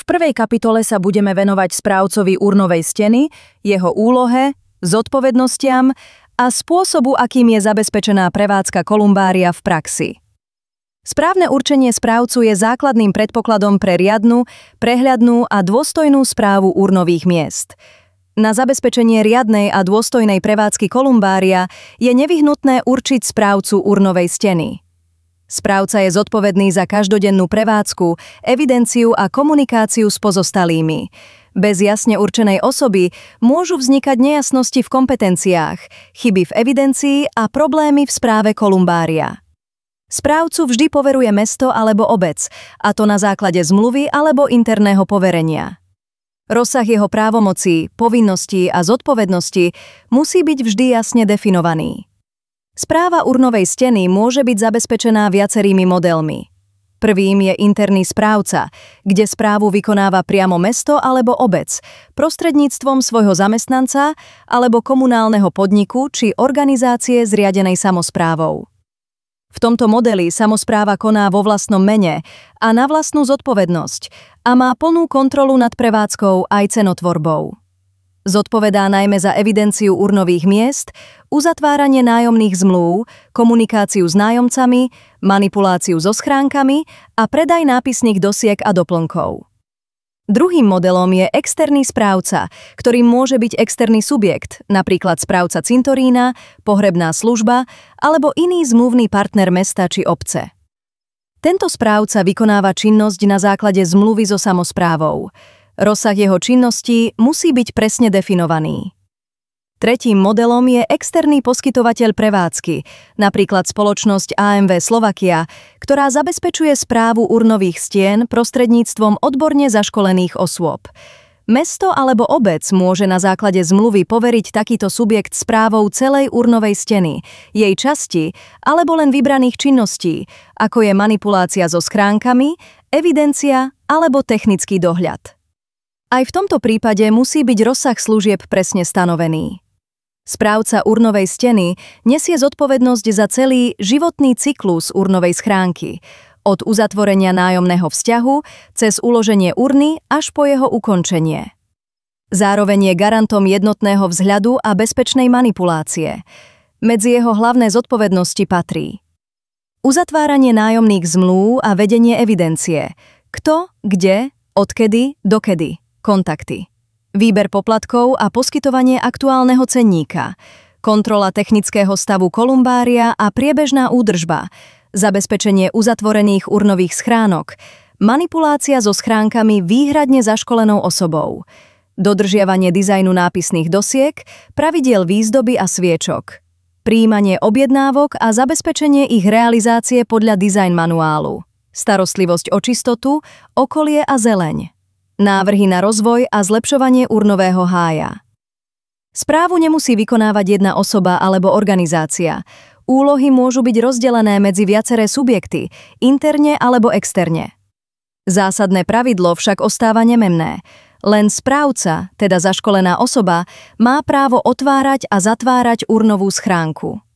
prvej kapitole sa budeme venovať správcovi urnovej steny, jeho úlohe, zodpovednostiam a spôsobu, akým je zabezpečená prevádzka kolumbária v praxi. Správne určenie správcu je základným predpokladom pre riadnu, prehľadnú a dôstojnú správu urnových miest. Na zabezpečenie riadnej a dôstojnej prevádzky kolumbária je nevyhnutné určiť správcu urnovej steny. Správca je zodpovedný za každodennú prevádzku, evidenciu a komunikáciu s pozostalými. Bez jasne určenej osoby môžu vznikať nejasnosti v kompetenciách, chyby v evidencii a problémy v správe kolumbária. Správcu vždy poveruje mesto alebo obec, a to na základe zmluvy alebo interného poverenia. Rozsah jeho právomocí, povinností a zodpovednosti musí byť vždy jasne definovaný. Správa urnovej steny môže byť zabezpečená viacerými modelmi. Prvým je interný správca, kde správu vykonáva priamo mesto alebo obec, prostredníctvom svojho zamestnanca alebo komunálneho podniku či organizácie zriadenej samosprávou. V tomto modeli samospráva koná vo vlastnom mene a na vlastnú zodpovednosť a má plnú kontrolu nad prevádzkou aj cenotvorbou. Zodpovedá najmä za evidenciu urnových miest, uzatváranie nájomných zmlúv, komunikáciu s nájomcami, manipuláciu so schránkami a predaj nápisných dosiek a doplnkov. Druhým modelom je externý správca, ktorým môže byť externý subjekt, napríklad správca cintorína, pohrebná služba alebo iný zmluvný partner mesta či obce. Tento správca vykonáva činnosť na základe zmluvy so samosprávou. Rozsah jeho činností musí byť presne definovaný. Tretím modelom je externý poskytovateľ prevádzky, napríklad spoločnosť AMV Slovakia, ktorá zabezpečuje správu urnových stien prostredníctvom odborne zaškolených osôb. Mesto alebo obec môže na základe zmluvy poveriť takýto subjekt správou celej urnovej steny, jej časti alebo len vybraných činností, ako je manipulácia so schránkami, evidencia alebo technický dohľad. Aj v tomto prípade musí byť rozsah služieb presne stanovený. Správca urnovej steny nesie zodpovednosť za celý životný cyklus urnovej schránky, od uzatvorenia nájomného vzťahu cez uloženie urny až po jeho ukončenie. Zároveň je garantom jednotného vzhľadu a bezpečnej manipulácie. Medzi jeho hlavné zodpovednosti patrí uzatváranie nájomných zmlúv a vedenie evidencie, kto, kde, odkedy, dokedy, kontakty, výber poplatkov a poskytovanie aktuálneho cenníka, kontrola technického stavu kolumbária a priebežná údržba, zabezpečenie uzatvorených urnových schránok, manipulácia so schránkami výhradne zaškolenou osobou, dodržiavanie dizajnu nápisných dosiek, pravidiel výzdoby a sviečok, prijímanie objednávok a zabezpečenie ich realizácie podľa dizajn manuálu, starostlivosť o čistotu, okolie a zeleň, návrhy na rozvoj a zlepšovanie urnového hája. Správu nemusí vykonávať jedna osoba alebo organizácia. Úlohy môžu byť rozdelené medzi viaceré subjekty, interne alebo externe. Zásadné pravidlo však ostáva nemenné. Len správca, teda zaškolená osoba, má právo otvárať a zatvárať urnovú schránku.